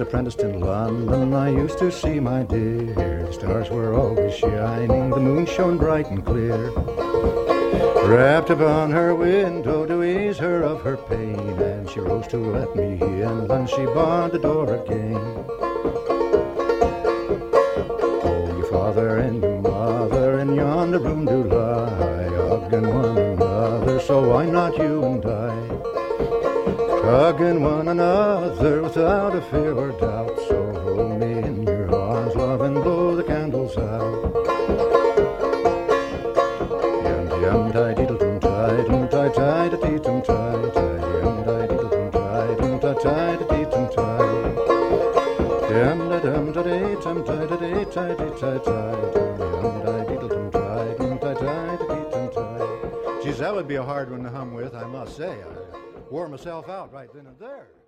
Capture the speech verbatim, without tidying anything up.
apprenticed in London, I used to see, my dear, the stars were always shining, the moon shone bright and clear. Rapped upon her window to ease her of her pain, and she rose to let me in, then she barred the door again. Oh, your father and your mother in yonder room do lie, hugging one another, so why not you and I? Hugging one another without a fear or doubt, so hold me in your arms, love, and blow the candles out. Yum tie diddle dum tie dum tie tie da dee dum tie tie yum tie diddle dum tie dum tie tie da dee dum tie yum da dum da dee dum tie da dee tie dee tie tie yum tie diddle dum tie dum tie tie da dee dum tie. Geez, that would be a hard one to hum with, I must say. I wore myself out right then and there.